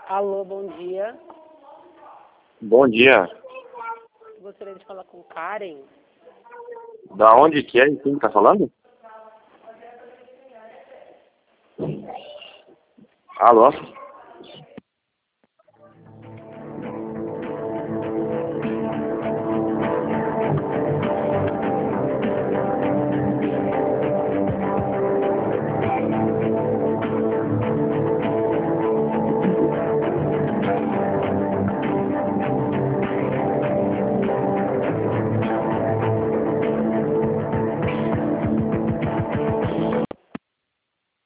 Alô, bom dia. Bom dia. Gostaria de falar com Karen. Da onde que é e quem tá falando? Alô?